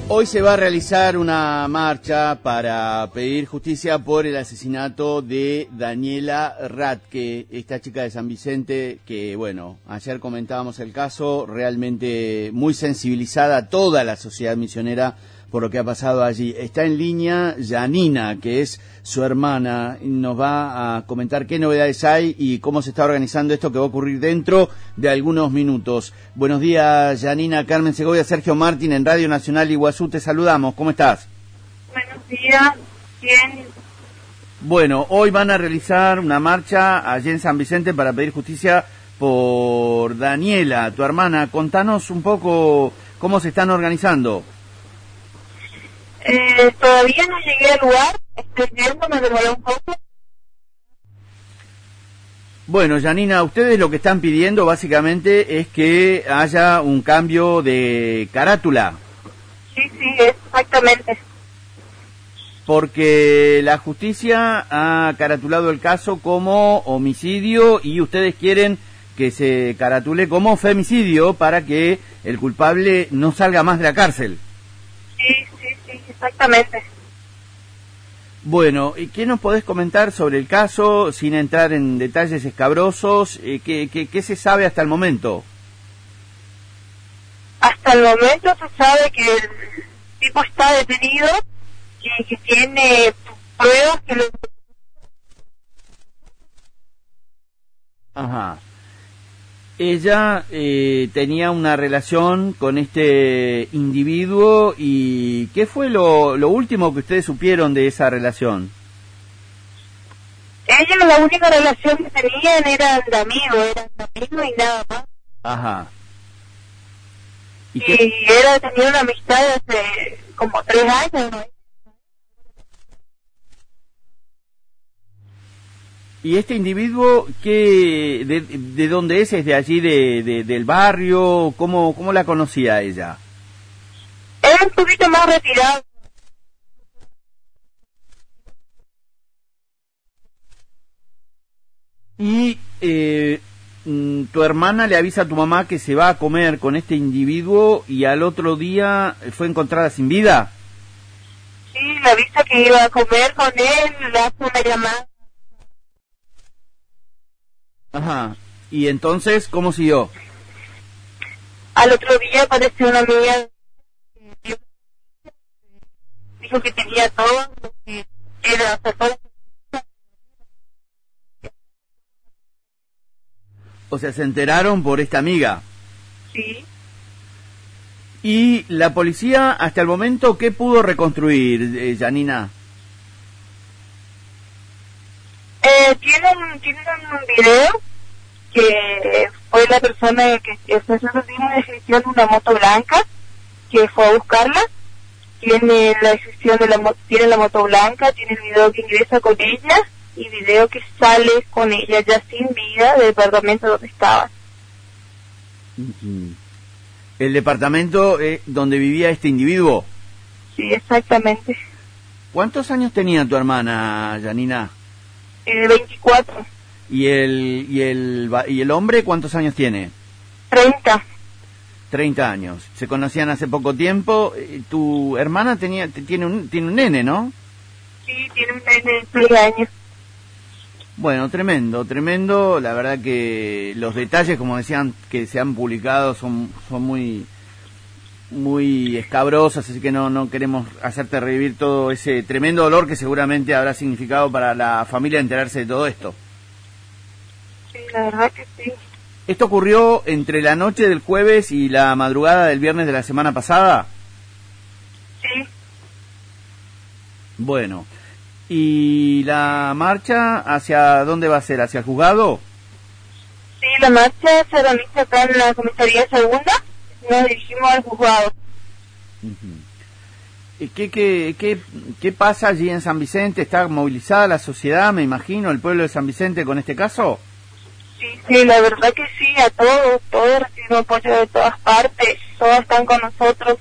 Hoy se va a realizar una marcha para pedir justicia por el asesinato de Daniela Radke, esta chica de San Vicente que, bueno, ayer comentábamos el caso, realmente muy sensibilizada toda la sociedad misionera por lo que ha pasado allí. Está en línea Janina, que es su hermana, y nos va a comentar qué novedades hay y cómo se está organizando esto que va a ocurrir dentro de algunos minutos. Buenos días, Janina. Carmen Segovia, Sergio Martín en Radio Nacional Iguazú, te saludamos. ¿Cómo estás? Buenos días, bien. Bueno, hoy van a realizar una marcha allí en San Vicente para pedir justicia por Daniela, tu hermana. Contanos un poco cómo se están organizando. Todavía no llegué al lugar, estoy viendo, me demoré un poco. Bueno, Janina, ustedes lo que están pidiendo básicamente es que haya un cambio de carátula. Sí, exactamente. Porque la justicia ha caratulado el caso como homicidio y ustedes quieren que se caratule como femicidio para que el culpable no salga más de la cárcel. Sí, exactamente. Bueno, ¿y qué nos podés comentar sobre el caso sin entrar en detalles escabrosos? ¿Qué se sabe hasta el momento? Hasta el momento se sabe que el tipo está detenido, que tiene pruebas que lo... Ajá. Ella tenía una relación con este individuo y ¿qué fue lo último que ustedes supieron de esa relación? Ella la única relación que tenían eran de amigos y nada más. Ajá. Y tenía una amistad hace como 3 años, ¿no? ¿Y este individuo de dónde es? ¿Es de allí, del barrio? ¿Cómo la conocía ella? Era un poquito más retirado. Y tu hermana le avisa a tu mamá que se va a comer con este individuo y al otro día fue encontrada sin vida. Sí, le avisa que iba a comer con él, le hace una llamada. Ajá. ¿Y entonces cómo siguió? Al otro día apareció una amiga, dijo que tenía todo, que era hacer todo. O sea, se enteraron por esta amiga. Sí. ¿Y la policía hasta el momento qué pudo reconstruir, Janina? Tienen un video que fue la persona que nosotros dimos la descripción de una moto blanca que fue a buscarla. Tiene la descripción de tiene la moto blanca, tiene el video que ingresa con ella y video que sale con ella ya sin vida del departamento donde estaba. ¿El departamento donde vivía este individuo? Sí, exactamente. ¿Cuántos años tenía tu hermana, Janina? 24. ¿Y el hombre cuántos años tiene? 30. 30 años. Se conocían hace poco tiempo. Tu hermana tiene un nene, ¿no? Sí, tiene un nene de 3 años. Bueno, tremendo. La verdad que los detalles, como decían, que se han publicado son muy escabrosos, así que no queremos hacerte revivir todo ese tremendo dolor que seguramente habrá significado para la familia enterarse de todo esto. Sí, la verdad que sí. ¿Esto ocurrió entre la noche del jueves y la madrugada del viernes de la semana pasada? Sí. Bueno, ¿y la marcha hacia dónde va a ser? ¿Hacia el juzgado? Sí, la marcha se realiza acá en la comisaría segunda. Nos dirigimos al juzgado. ¿Y qué pasa allí en San Vicente? ¿Está movilizada la sociedad, me imagino, el pueblo de San Vicente con este caso? Sí, la verdad que sí, a todos recibimos apoyo de todas partes, todos están con nosotros.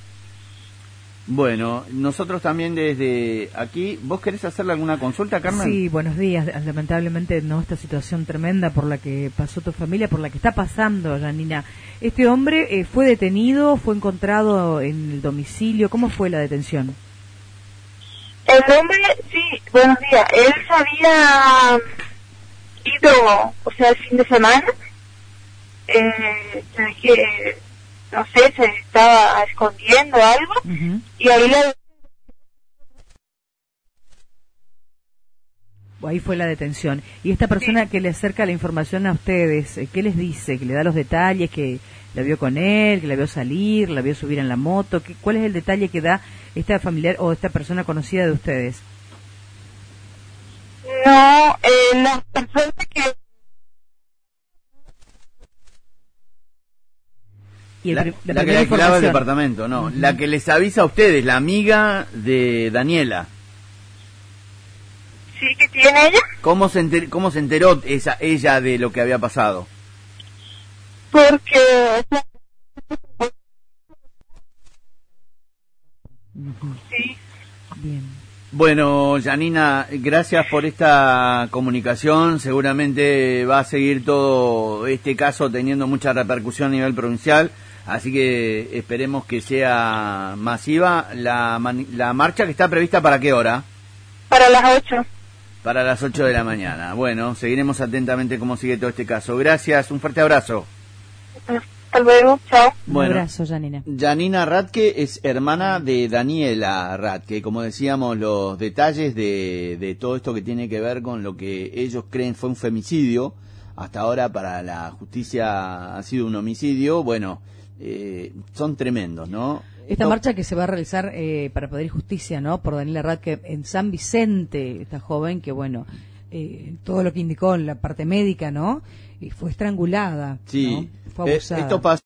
Bueno, nosotros también desde aquí, ¿vos querés hacerle alguna consulta, Carmen? Sí, buenos días. Lamentablemente, no, esta situación tremenda por la que pasó tu familia, por la que está pasando, Janina. Este hombre fue detenido, fue encontrado en el domicilio. ¿Cómo fue la detención? El hombre, sí, buenos días. Él se había ido, o sea, el fin de semana. No sé, se estaba escondiendo algo. Y ahí Ahí fue la detención. Y esta persona que le acerca la información a ustedes, ¿qué les dice? ¿Que le da los detalles? ¿Que la vio con él? ¿Que la vio salir? ¿La vio subir en la moto? ¿Cuál es el detalle que da esta familiar o esta persona conocida de ustedes? No, las personas que... Y la que le alquilaba el departamento, no. La que les avisa a ustedes, la amiga de Daniela. Sí, que tiene ella. ¿Cómo se enteró ella de lo que había pasado? Porque... Sí. Bien. Bueno, Janina, gracias por esta comunicación. Seguramente va a seguir todo este caso teniendo mucha repercusión a nivel provincial, así que esperemos que sea masiva. La marcha que está prevista, ¿para qué hora? Para las 8. Para las 8 de la mañana. Bueno, seguiremos atentamente cómo sigue todo este caso. Gracias, un fuerte abrazo. Hasta luego, chao. Bueno, un abrazo, Janina. Janina Radke es hermana de Daniela Radke. Como decíamos, los detalles de todo esto que tiene que ver con lo que ellos creen fue un femicidio, hasta ahora para la justicia ha sido un homicidio. Bueno, son tremendos, ¿no? Esta marcha que se va a realizar para pedir justicia, ¿no? Por Daniela Radke en San Vicente, esta joven que, bueno, todo lo que indicó en la parte médica, ¿no? Y fue estrangulada, sí, ¿no? Fue abusada. Esto pasa